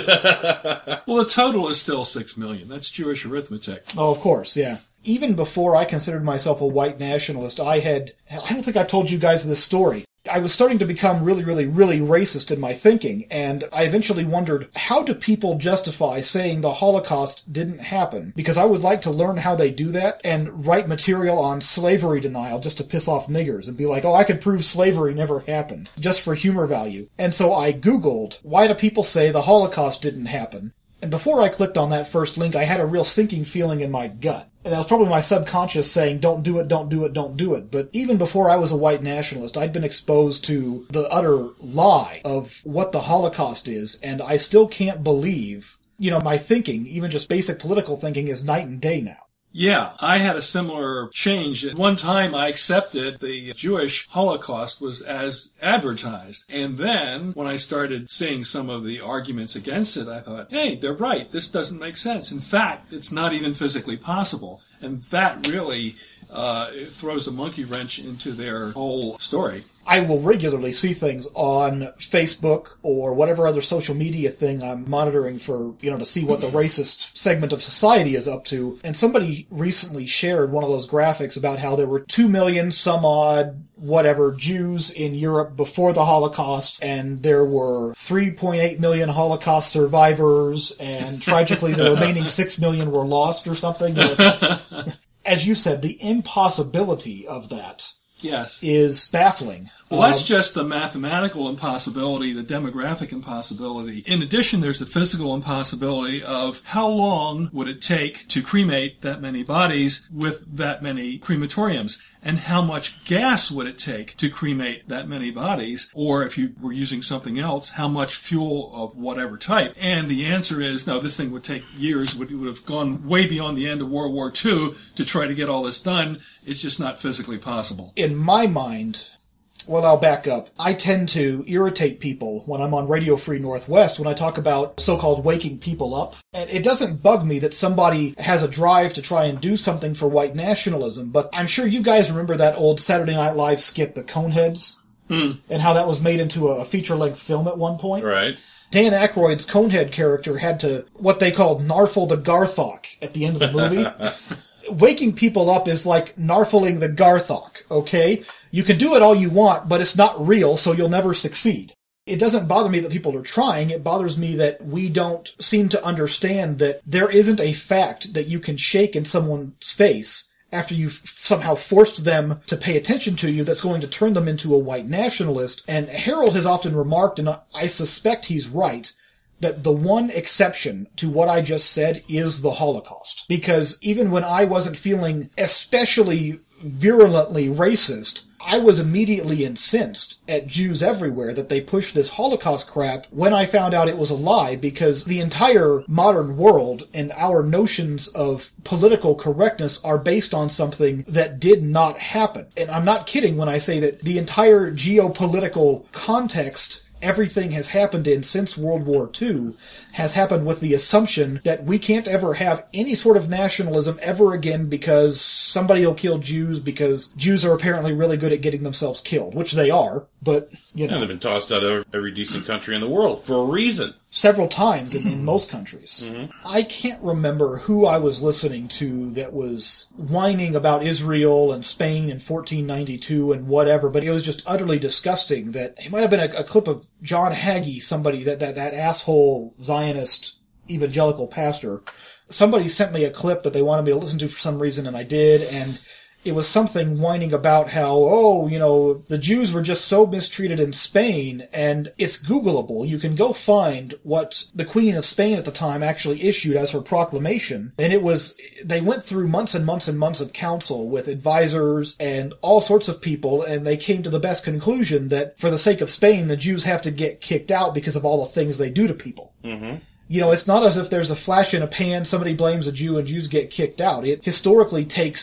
the total is still six million. That's Jewish arithmetic. Oh, of course, yeah. Even before I considered myself a white nationalist, I had... I don't think I've told you guys this story. I was starting to become really, really, really racist in my thinking, and I eventually wondered, how do people justify saying the Holocaust didn't happen? Because I would like to learn how they do that and write material on slavery denial just to piss off niggers and be like, oh, I could prove slavery never happened, just for humor value. And so I Googled, why do people say the Holocaust didn't happen? And before I clicked on that first link, I had a real sinking feeling in my gut. And that was probably my subconscious saying, don't do it, don't do it, don't do it. But even before I was a white nationalist, I'd been exposed to the utter lie of what the Holocaust is, and I still can't believe, you know, my thinking, even just basic political thinking, is night and day now. Yeah, I had a similar change. At one time, I accepted the Jewish Holocaust was as advertised. And then, when I started seeing some of the arguments against it, I thought, hey, they're right. This doesn't make sense. In fact, it's not even physically possible. And that really uh, throws a monkey wrench into their whole story. I will regularly see things on Facebook or whatever other social media thing I'm monitoring for, you know, to see what the racist segment of society is up to. And somebody recently shared one of those graphics about how there were two million some odd whatever Jews in Europe before the Holocaust, and there were three point eight million Holocaust survivors, and tragically the remaining six million were lost or something. As you said, the impossibility of that yes. is baffling. Well, that's just the mathematical impossibility, the demographic impossibility. In addition, there's the physical impossibility of how long would it take to cremate that many bodies with that many crematoriums? And how much gas would it take to cremate that many bodies? Or if you were using something else, how much fuel of whatever type? And the answer is, no, this thing would take years. It would, would have gone way beyond the end of World War Two to try to get all this done. It's just not physically possible. In my mind... Well, I'll back up. I tend to irritate people when I'm on Radio Free Northwest when I talk about so-called waking people up. And it doesn't bug me that somebody has a drive to try and do something for white nationalism, but I'm sure you guys remember that old Saturday Night Live skit, The Coneheads? Hmm. And how that was made into a feature-length film at one point? Right. Dan Aykroyd's Conehead character had to, what they called Narfle the Garthok at the end of the movie. Waking people up is like narfling the Garthok, okay? You can do it all you want, but it's not real, so you'll never succeed. It doesn't bother me that people are trying. It bothers me that we don't seem to understand that there isn't a fact that you can shake in someone's face after you've somehow forced them to pay attention to you that's going to turn them into a white nationalist. And Harold has often remarked, and I suspect he's right, that the one exception to what I just said is the Holocaust. Because even when I wasn't feeling especially virulently racist, I was immediately incensed at Jews everywhere that they pushed this Holocaust crap when I found out it was a lie, because the entire modern world and our notions of political correctness are based on something that did not happen. And I'm not kidding when I say that the entire geopolitical context everything has happened in since World War Two has happened with the assumption that we can't ever have any sort of nationalism ever again because somebody will kill Jews because Jews are apparently really good at getting themselves killed, which they are, but, you know. And they've been tossed out of every decent country in the world for a reason. Several times in, in most countries. Mm-hmm. I can't remember who I was listening to that was whining about Israel and Spain in fourteen ninety-two and whatever, but it was just utterly disgusting that it might have been a, a clip of John Hagee, somebody, that, that, that asshole Zionist evangelical pastor. Somebody sent me a clip that they wanted me to listen to for some reason, and I did, and it was something whining about how, oh, you know, the Jews were just so mistreated in Spain, and it's Googleable. You can go find what the Queen of Spain at the time actually issued as her proclamation, and it was, they went through months and months and months of counsel with advisors and all sorts of people, and they came to the best conclusion that for the sake of Spain, the Jews have to get kicked out because of all the things they do to people. Mm-hmm. You know, it's not as if there's a flash in a pan, somebody blames a Jew, and Jews get kicked out. It historically takes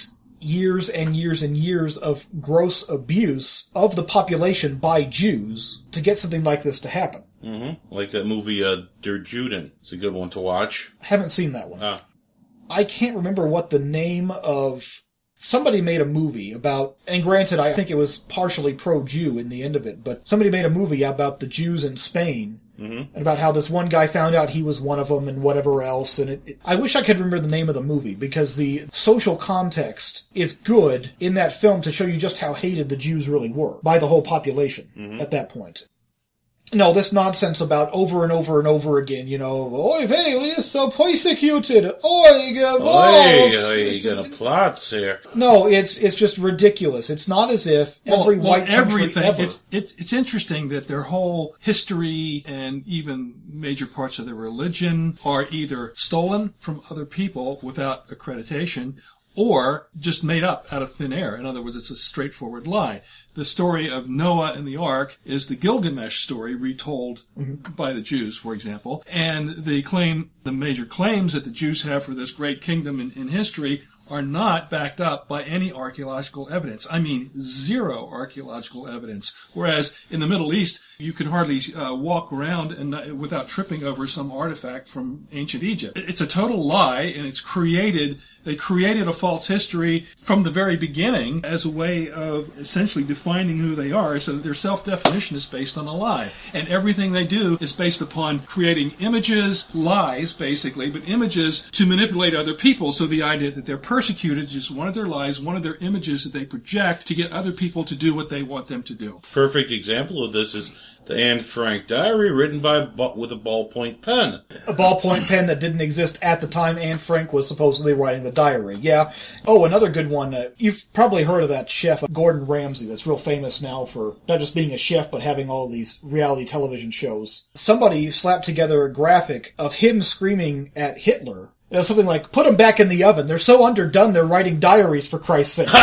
years and years and years of gross abuse of the population by Jews to get something like this to happen. Mm-hmm. Like that movie, uh, Der Juden. It's a good one to watch. I haven't seen that one. Ah. I can't remember what the name of... Somebody made a movie about, and granted, I think it was partially pro-Jew in the end of it, but somebody made a movie about the Jews in Spain, mm-hmm. and about how this one guy found out he was one of them and whatever else, and it, it, I wish I could remember the name of the movie, because the social context is good in that film to show you just how hated the Jews really were by the whole population mm-hmm. at that point. No, this nonsense about over and over and over again, you know, oi, hey, we are so persecuted, oi, oi, oi, gonna plot, sir. No, it's it's just ridiculous. It's not as if every well, white well, country everything. ever... It's, it's, it's interesting that their whole history and even major parts of their religion are either stolen from other people without accreditation or just made up out of thin air. In other words, it's a straightforward lie. The story of Noah and the Ark is the Gilgamesh story retold mm-hmm. by the Jews, for example. And the claim, the major claims that the Jews have for this great kingdom in, in history are not backed up by any archaeological evidence. I mean, zero archaeological evidence. Whereas in the Middle East, you can hardly uh, walk around and not, without tripping over some artifact from ancient Egypt. It's a total lie, and it's created, they created a false history from the very beginning as a way of essentially defining who they are, so that their self-definition is based on a lie. And everything they do is based upon creating images, lies, basically, but images to manipulate other people. So the idea that they're persecuted is just one of their lies, one of their images that they project to get other people to do what they want them to do. Perfect example of this is the Anne Frank diary written by with a ballpoint pen. A ballpoint pen that didn't exist at the time Anne Frank was supposedly writing the diary. Yeah. Oh, another good one. Uh, you've probably heard of that chef, Gordon Ramsay, that's real famous now for not just being a chef, but having all of these reality television shows. Somebody slapped together a graphic of him screaming at Hitler. You know, something like, put them back in the oven. They're so underdone, they're writing diaries, for Christ's sake.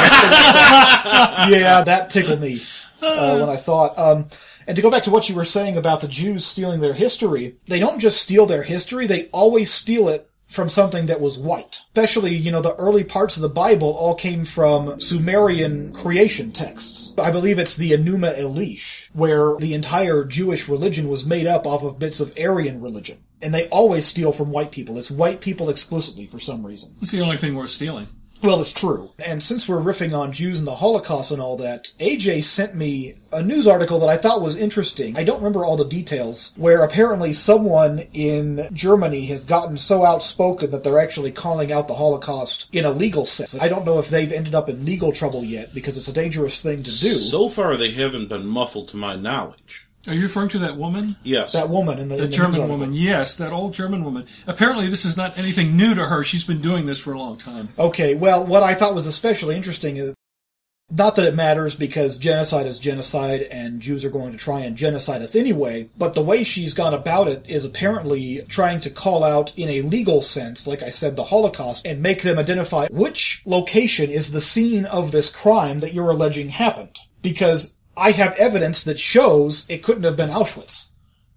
Yeah, that tickled me uh, when I saw it. Um, and to go back to what you were saying about the Jews stealing their history, they don't just steal their history, they always steal it from something that was white. Especially, you know, the early parts of the Bible all came from Sumerian creation texts. I believe it's the Enuma Elish, where the entire Jewish religion was made up off of bits of Aryan religion. And they always steal from white people. It's white people explicitly for some reason. It's the only thing worth stealing. Well, it's true. And since we're riffing on Jews and the Holocaust and all that, A J sent me a news article that I thought was interesting. I don't remember all the details, where apparently someone in Germany has gotten so outspoken that they're actually calling out the Holocaust in a legal sense. I don't know if they've ended up in legal trouble yet, because it's a dangerous thing to do. So far, they haven't been muffled to my knowledge. Are you referring to that woman? Yes. That woman in the, the in the German woman. Yes, that old German woman. Apparently this is not anything new to her. She's been doing this for a long time. Okay, well, what I thought was especially interesting is, not that it matters because genocide is genocide and Jews are going to try and genocide us anyway, but the way she's gone about it is apparently trying to call out in a legal sense, like I said, the Holocaust, and make them identify which location is the scene of this crime that you're alleging happened. Because I have evidence that shows it couldn't have been Auschwitz.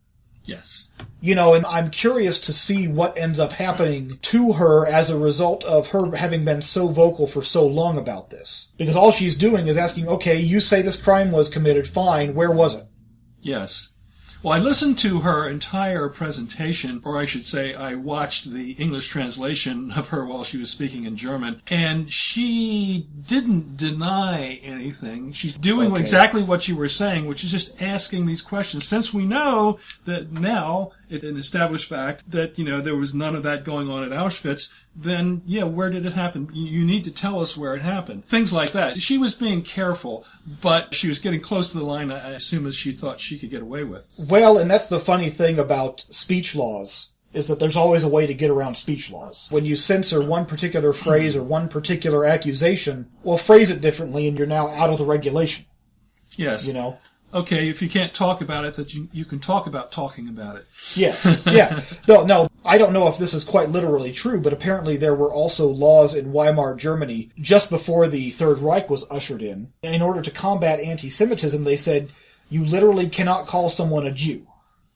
Yes. You know, and I'm curious to see what ends up happening to her as a result of her having been so vocal for so long about this. Because all she's doing is asking, okay, you say this crime was committed, fine, where was it? Yes. Well, I listened to her entire presentation, or I should say I watched the English translation of her while she was speaking in German, and she didn't deny anything. She's doing okay. exactly what you were saying, which is just asking these questions. Since we know that now, it's an established fact that, you know, there was none of that going on at Auschwitz, then, yeah, where did it happen? You need to tell us where it happened. Things like that. She was being careful, but she was getting close to the line, I assume, as she thought she could get away with. Well, and that's the funny thing about speech laws, is that there's always a way to get around speech laws. When you censor one particular phrase or one particular accusation, well, phrase it differently and you're now out of the regulation. Yes. You know? Okay, if you can't talk about it, that you, you can talk about talking about it. Yes, yeah. No, no, I don't know if this is quite literally true, but apparently there were also laws in Weimar Germany just before the Third Reich was ushered in. In order to combat anti-Semitism, they said, you literally cannot call someone a Jew.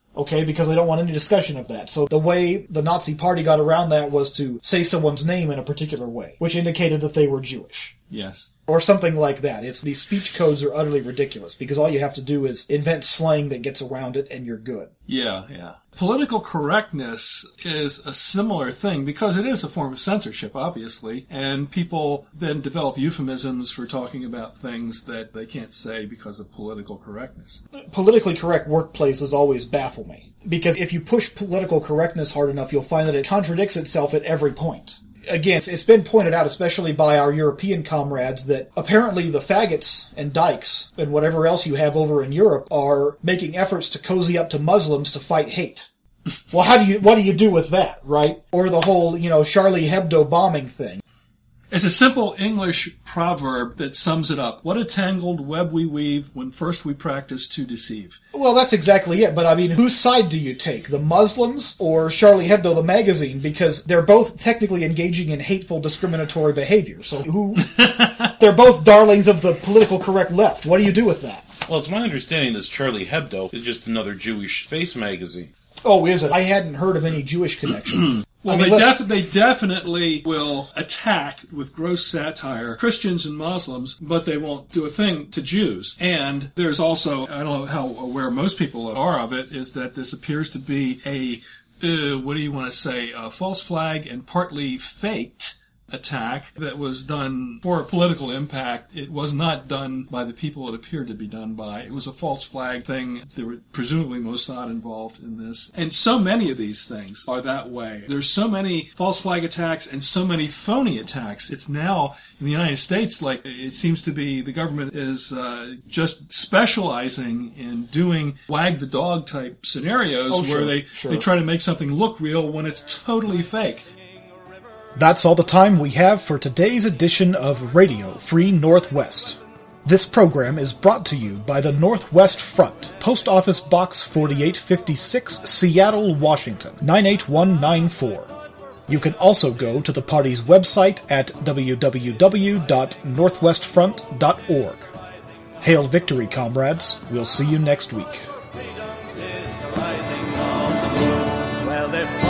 Okay, because they don't want any discussion of that. So the way the Nazi Party got around that was to say someone's name in a particular way, which indicated that they were Jewish. Yes. Or something like that. It's these speech codes are utterly ridiculous, because all you have to do is invent slang that gets around it, and you're good. Yeah, yeah. Political correctness is a similar thing, because it is a form of censorship, obviously, and people then develop euphemisms for talking about things that they can't say because of political correctness. Politically correct workplaces always baffle me, because if you push political correctness hard enough, you'll find that it contradicts itself at every point. Again, it's been pointed out, especially by our European comrades, that apparently the faggots and dykes and whatever else you have over in Europe are making efforts to cozy up to Muslims to fight hate. Well, how do you, what do you do with that, right? Or the whole, you know, Charlie Hebdo bombing thing. It's a simple English proverb that sums it up. What a tangled web we weave when first we practice to deceive. Well, that's exactly it. But, I mean, whose side do you take? The Muslims or Charlie Hebdo, the magazine? Because they're both technically engaging in hateful, discriminatory behavior. So who... They're both darlings of the political correct left. What do you do with that? Well, it's my understanding this Charlie Hebdo is just another Jewish face magazine. Oh, is it? I hadn't heard of any Jewish connection. Well, I mean, they, def- they definitely will attack with gross satire Christians and Muslims, but they won't do a thing to Jews. And there's also, I don't know how aware most people are of it, is that this appears to be a, uh, what do you want to say, a false flag and partly faked attack that was done for a political impact. It was not done by the people it appeared to be done by. It was a false flag thing. There were presumably Mossad involved in this. And so many of these things are that way. There's so many false flag attacks and so many phony attacks. It's now, in the United States, like it seems to be the government is uh, just specializing in doing wag the dog type scenarios oh, where sure, they, sure. they try to make something look real when it's totally fake. That's all the time we have for today's edition of Radio Free Northwest. This program is brought to you by the Northwest Front, Post Office Box forty-eight fifty-six, Seattle, Washington, nine eight one nine four. You can also go to the party's website at w w w dot northwest front dot org. Hail victory, comrades. We'll see you next week. Well,